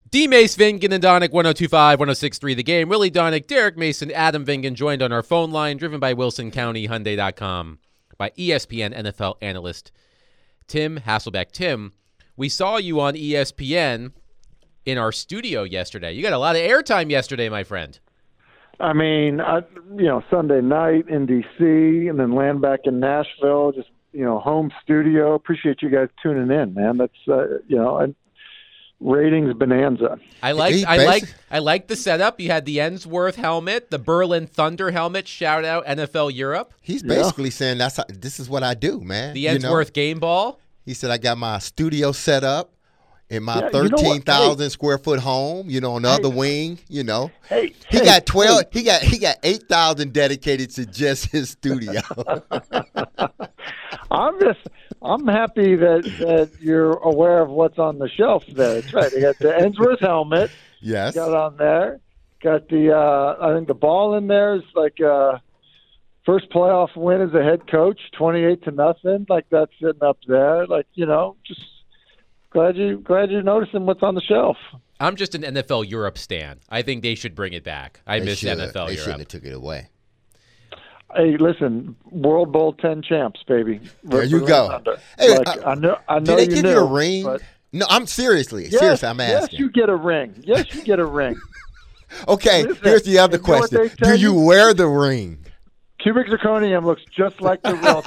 D. Mace, Vingan, and Donick, 102.5, 106.3 The Game. Willie Donick, Derek Mason, Adam Vingan joined on our phone line, driven by WilsonCountyHyundai.com, by ESPN NFL analyst Tim Hasselbeck. Tim, we saw you on ESPN in our studio yesterday. You got a lot of airtime yesterday, my friend. I mean, Sunday night in D.C. and then land back in Nashville, just, home studio. Appreciate you guys tuning in, man. That's, ratings bonanza. I like the setup. You had the Ensworth helmet, the Berlin Thunder helmet. Shout out NFL Europe. He's basically saying this is what I do, man. The Ensworth game ball. He said I got my studio set up in my 13,000 square foot home. On the other wing. He got 12. He got 8,000 dedicated to just his studio. I'm happy that you're aware of what's on the shelf there. That's right. They got the Ensworth helmet. Yes. Got on there. Got the I think the ball in there is like first playoff win as a head coach, 28-0. Like that's sitting up there. Like, just glad you're noticing what's on the shelf. I'm just an NFL Europe stan. I think they should bring it back. I miss NFL Europe. They shouldn't have took it away. Hey, listen, World Bowl 10 champs, baby. There you go. Hey, I know. Did they give you a ring? But... No, I'm seriously, I'm asking. Yes, you get a ring. Okay, listen, here's the other question. Do you wear the ring? Cubic zirconium looks just like the real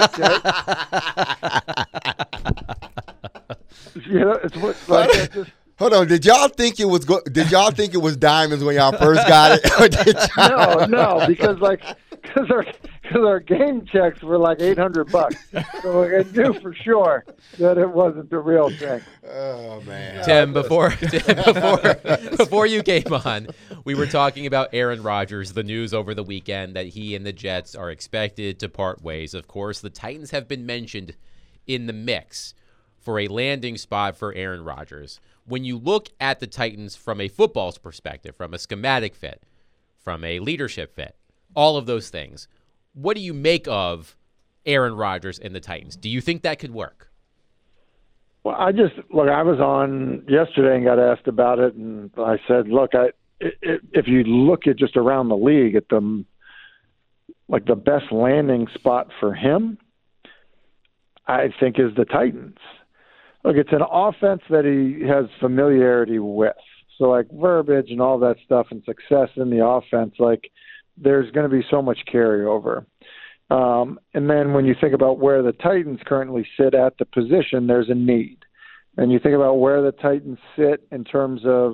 thing. Okay? Hold on. Did y'all think it was diamonds when y'all first got it? No, because our game checks were like $800, so I knew for sure that it wasn't the real thing. Oh man, Tim, before you came on, we were talking about Aaron Rodgers. The news over the weekend that he and the Jets are expected to part ways. Of course, the Titans have been mentioned in the mix for a landing spot for Aaron Rodgers. When you look at the Titans from a football's perspective, from a schematic fit, from a leadership fit, all of those things, what do you make of Aaron Rodgers and the Titans? Do you think that could work? Well, I was on yesterday and got asked about it, and I said, look, if you look at just around the league at the best landing spot for him, I think is the Titans. Look, it's an offense that he has familiarity with. So, like, verbiage and all that stuff and success in the offense, like, there's going to be so much carryover. And then when you think about where the Titans currently sit at the position, there's a need. And you think about where the Titans sit in terms of,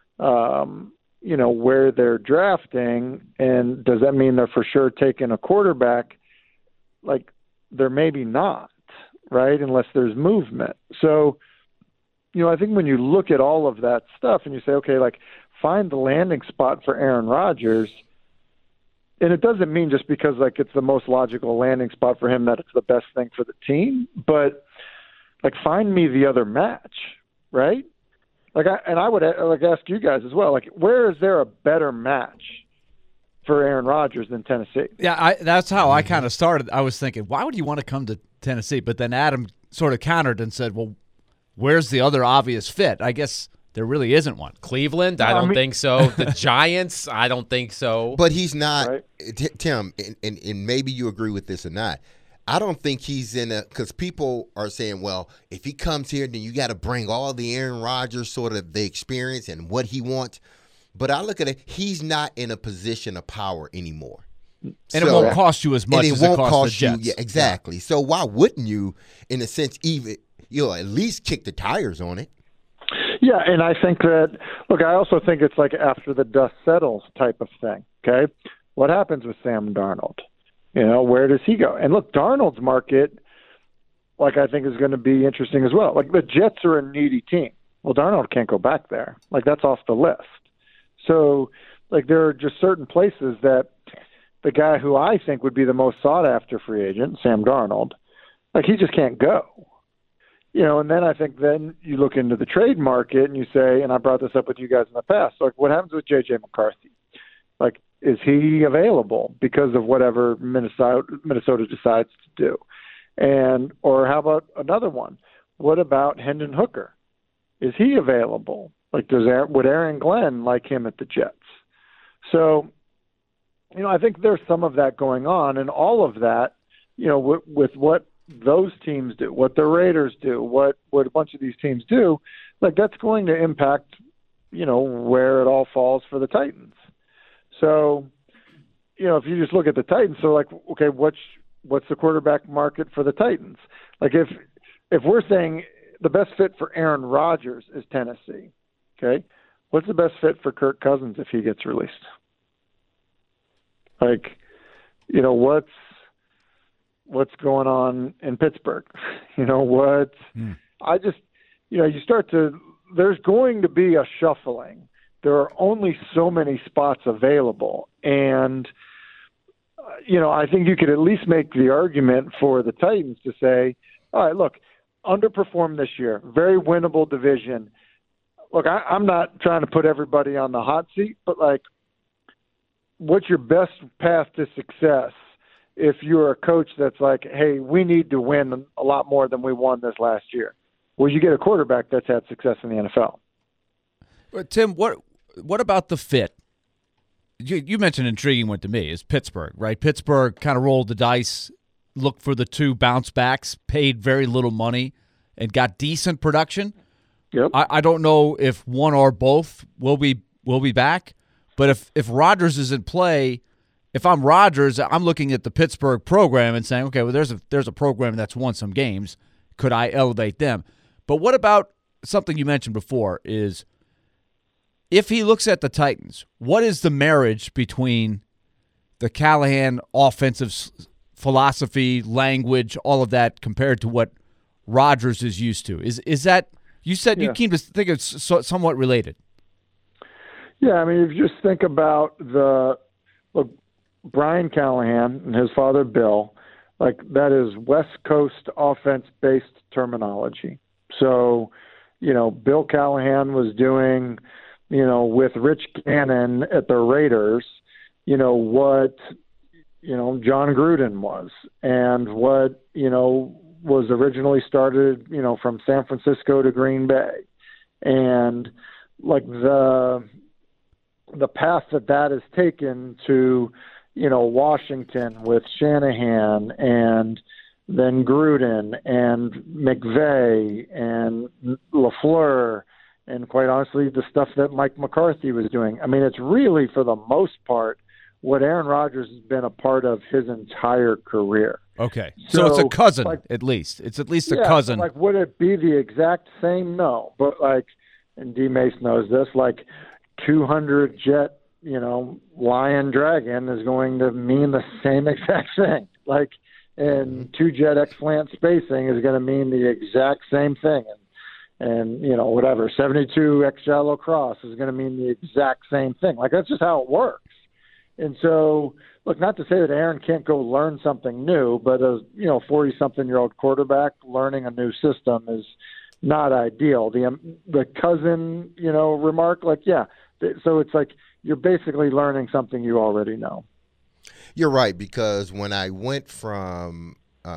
where they're drafting, and does that mean they're for sure taking a quarterback? Like, they're maybe not. Right, unless there's movement. So, I think when you look at all of that stuff and you say, okay, like, find the landing spot for Aaron Rodgers, and it doesn't mean just because, like, it's the most logical landing spot for him that it's the best thing for the team, but, like, find me the other match, right? I would ask you guys as well, like, where is there a better match for Aaron Rodgers than Tennessee? Yeah, that's how I kind of started. I was thinking, why would you want to come to Tennessee? But then Adam sort of countered and said, well, where's the other obvious fit? I guess there really isn't one. Cleveland? I don't think so. The Giants? I don't think so. But he's not, right? Tim, and maybe you agree with this or not. I don't think he's because people are saying, well, if he comes here, then you got to bring all the Aaron Rodgers sort of the experience and what he wants. But I look at it, he's not in a position of power anymore. And it won't cost you as much as it costs the Jets. Yeah, exactly. Yeah. So why wouldn't you, in a sense, even at least kick the tires on it? Yeah, and I think that, look, I also think it's like after the dust settles type of thing, okay? What happens with Sam Darnold? Where does he go? And look, Darnold's market, like, I think is going to be interesting as well. Like, the Jets are a needy team. Well, Darnold can't go back there. Like, that's off the list. So, like, there are just certain places that the guy who I think would be the most sought-after free agent, Sam Darnold, like, he just can't go. And then I think then you look into the trade market and you say, and I brought this up with you guys in the past, like, what happens with J.J. McCarthy? Like, is he available because of whatever Minnesota decides to do? Or how about another one? What about Hendon Hooker? Is he available? Like, would Aaron Glenn like him at the Jets? So, I think there's some of that going on, and all of that, with what those teams do, what the Raiders do, what a bunch of these teams do, like that's going to impact, where it all falls for the Titans. So, if you just look at the Titans, so like, okay, what's the quarterback market for the Titans? Like if we're saying the best fit for Aaron Rodgers is Tennessee, okay, what's the best fit for Kirk Cousins if he gets released? Like, what's going on in Pittsburgh? I just, you start to, there's going to be a shuffling. There are only so many spots available. And, I think you could at least make the argument for the Titans to say, all right, look, underperformed this year, very winnable division. Look, I'm not trying to put everybody on the hot seat, but like, what's your best path to success if you're a coach that's like, hey, we need to win a lot more than we won this last year? Well, you get a quarterback that's had success in the NFL. But Tim, what about the fit? You mentioned an intriguing one to me is Pittsburgh, right? Pittsburgh kind of rolled the dice, looked for the two bounce backs, paid very little money, and got decent production. Yep. I don't know if one or both will be back, but if Rodgers is in play, if I'm Rodgers, I'm looking at the Pittsburgh program and saying, okay, well, there's a program that's won some games. Could I elevate them? But what about something you mentioned before is if he looks at the Titans, what is the marriage between the Callahan offensive philosophy, language, all of that compared to what Rodgers is used to? Is that you said you came to think it's somewhat related? Yeah, I mean, if you just think about Brian Callahan and his father Bill, like that is West Coast offense-based terminology. So, Bill Callahan was doing, with Rich Gannon at the Raiders, what, John Gruden was and what, was originally started, from San Francisco to Green Bay. And like the path that is taken to, Washington with Shanahan and then Gruden and McVay and LaFleur and quite honestly the stuff that Mike McCarthy was doing. I mean, it's really for the most part what Aaron Rodgers has been a part of his entire career. Okay. So it's a cousin, at least. It's at least a cousin. Like, would it be the exact same? No. But, and D. Mace knows this, 200 jet, Lion Dragon is going to mean the same exact thing. And 2-jet X-Plant spacing is going to mean the exact same thing. And 72 X Shallow Cross is going to mean the exact same thing. That's just how it works. And so, look, not to say that Aaron can't go learn something new, but a 40-something-year-old quarterback learning a new system is not ideal. The cousin, remark, so it's like you're basically learning something you already know. You're right, because when I went from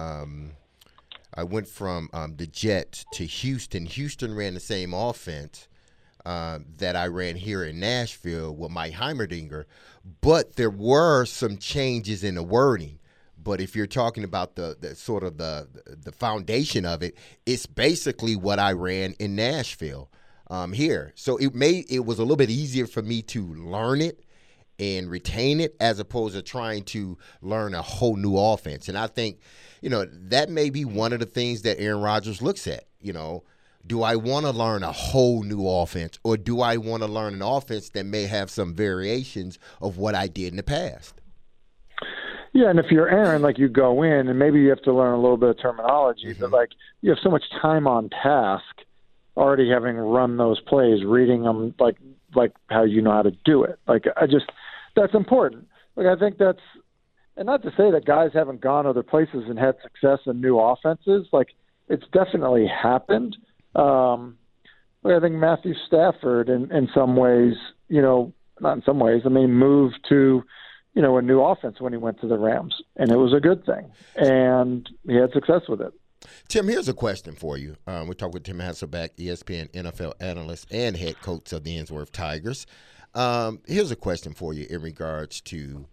the Jets to Houston. Houston ran the same offense that I ran here in Nashville with Mike Heimerdinger, but there were some changes in the wording. But if you're talking about the sort of the foundation of it, it's basically what I ran in Nashville here. So it was a little bit easier for me to learn it and retain it as opposed to trying to learn a whole new offense. And I think, that may be one of the things that Aaron Rodgers looks at. Do I want to learn a whole new offense, or do I want to learn an offense that may have some variations of what I did in the past? Yeah, and if you're Aaron, you go in and maybe you have to learn a little bit of terminology, but you have so much time on task already having run those plays, reading them like how you know how to do it. That's important. I think that's, and not to say that guys haven't gone other places and had success in new offenses. It's definitely happened. I think Matthew Stafford in some ways, not in some ways, moved to, a new offense when he went to the Rams, and it was a good thing, and he had success with it. Tim, here's a question for you. We talked with Tim Hasselbeck, ESPN NFL analyst and head coach of the Ainsworth Tigers. Here's a question for you in regards to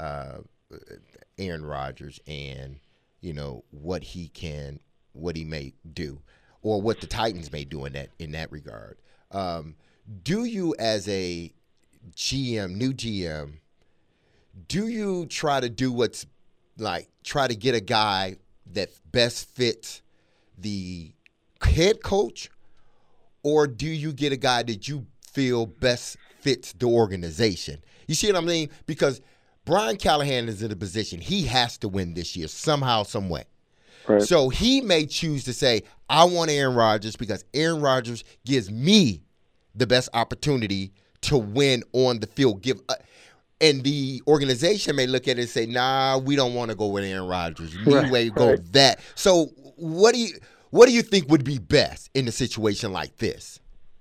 Aaron Rodgers and what he may do, or what the Titans may do in that regard. Do you, as a new GM, do you try to do try to get a guy that best fits the head coach, or do you get a guy that you feel best fits the organization? You see what I mean? Because Brian Callahan is in a position he has to win this year somehow, some way. Right. So he may choose to say, I want Aaron Rodgers because Aaron Rodgers gives me the best opportunity to win on the field. And the organization may look at it and say, nah, we don't want to go with Aaron Rodgers. Anyway, go that. So what do you think would be best in a situation like this?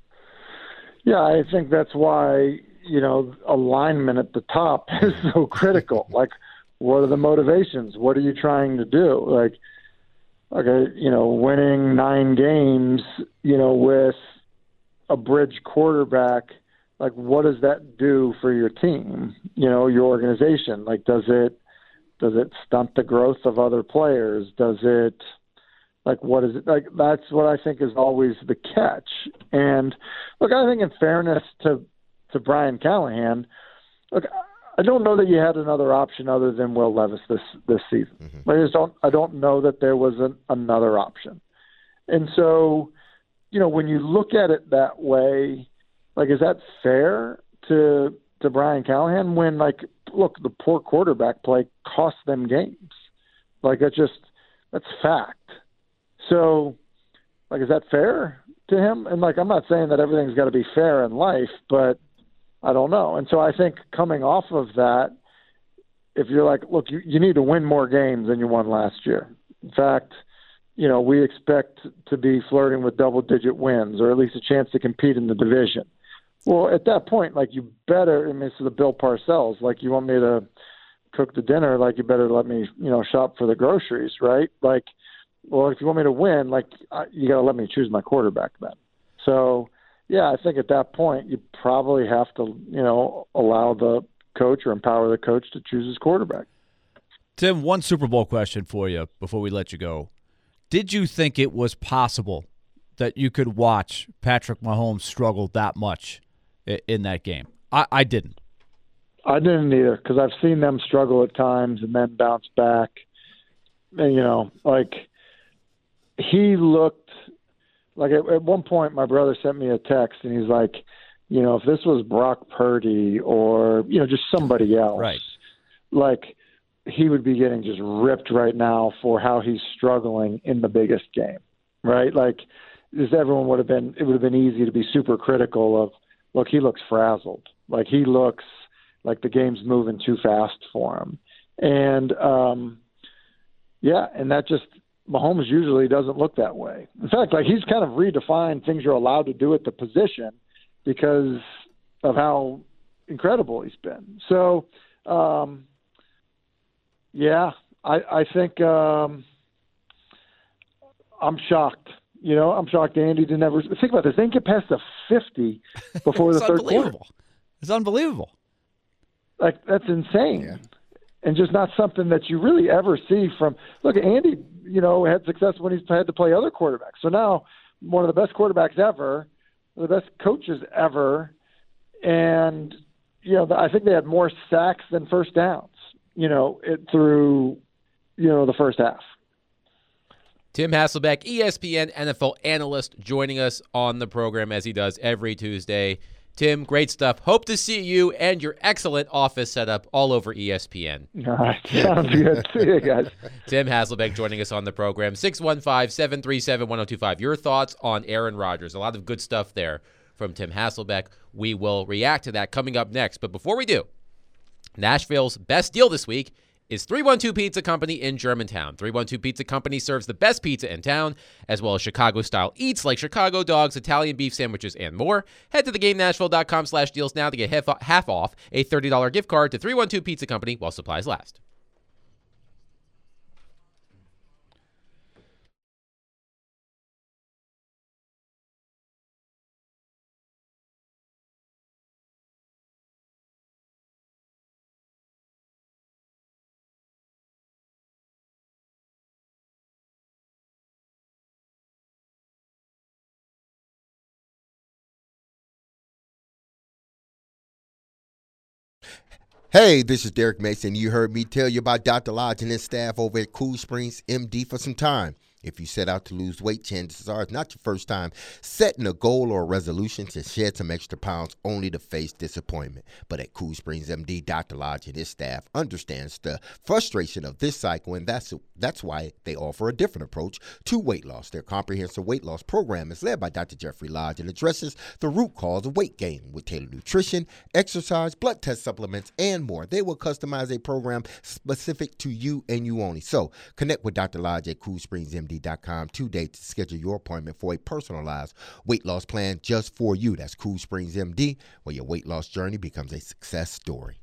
Yeah, I think that's why, alignment at the top is so critical. Like, what are the motivations? What are you trying to do? Like, okay, winning 9 games, with a bridge quarterback, like, what does that do for your team, your organization? Like, does it stunt the growth of other players? Does it, like, what is it? Like, that's what I think is always the catch. And look, I think in fairness to Brian Callahan, look, I don't know that you had another option other than Will Levis this season. Mm-hmm. I don't know that there was another option. And so, when you look at it that way, like, is that fair to Brian Callahan when, like, look, the poor quarterback play cost them games? Like, that's fact. So, like, is that fair to him? And, like, I'm not saying that everything's got to be fair in life, but I don't know. And so I think coming off of that, if you're like, look, you need to win more games than you won last year. In fact, we expect to be flirting with double-digit wins, or at least a chance to compete in the division. Well, at that point, like, you better, I mean, it's the Bill Parcells, like, you want me to cook the dinner, like, you better let me, shop for the groceries, right? Like, well, if you want me to win, like, you got to let me choose my quarterback then. So, yeah, I think at that point, you probably have to, allow the coach or empower the coach to choose his quarterback. Tim, one Super Bowl question for you before we let you go. Did you think it was possible that you could watch Patrick Mahomes struggle that much in that game? I didn't. I didn't either, because I've seen them struggle at times and then bounce back. And, like, he looked like at one point my brother sent me a text and he's like, if this was Brock Purdy or, just somebody else, right, like, he would be getting just ripped right now for how he's struggling in the biggest game, right? Like, it would have been easy to be super critical of, look, he looks frazzled. Like, he looks like the game's moving too fast for him. And, and that just, Mahomes usually doesn't look that way. In fact, like, he's kind of redefined things you're allowed to do at the position because of how incredible he's been. So, I think I'm shocked. I'm shocked Andy didn't ever – think about this. They didn't get past the 50 before the third quarter. It's unbelievable. Like, that's insane. Yeah. And just not something that you really ever see from – look, Andy, had success when he's had to play other quarterbacks. So now one of the best quarterbacks ever, the best coaches ever, and, I think they had more sacks than first downs, through, the first half. Tim Hasselbeck, ESPN NFL analyst, joining us on the program as he does every Tuesday. Tim, great stuff. Hope to see you and your excellent office setup all over ESPN. All right. Sounds good. See you guys. Tim Hasselbeck joining us on the program. 615-737-1025. Your thoughts on Aaron Rodgers. A lot of good stuff there from Tim Hasselbeck. We will react to that coming up next. But before we do, Nashville's best deal this week is 312 Pizza Company in Germantown. 312 Pizza Company serves the best pizza in town, as well as Chicago-style eats like Chicago dogs, Italian beef sandwiches, and more. Head to theGameNashville.com/deals now to get half off a $30 gift card to 312 Pizza Company while supplies last. Hey, this is Derek Mason. You heard me tell you about Dr. Lodge and his staff over at Cool Springs MD for some time. If you set out to lose weight, chances are it's not your first time setting a goal or a resolution to shed some extra pounds only to face disappointment. But at Cool Springs MD, Dr. Lodge and his staff understands the frustration of this cycle, and that's why they offer a different approach to weight loss. Their comprehensive weight loss program is led by Dr. Jeffrey Lodge and addresses the root cause of weight gain with tailored nutrition, exercise, blood test supplements, and more. They will customize a program specific to you and you only. So connect with Dr. Lodge at CoolSpringsMD.com today to schedule your appointment for a personalized weight loss plan just for you. That's Cool Springs MD, where your weight loss journey becomes a success story.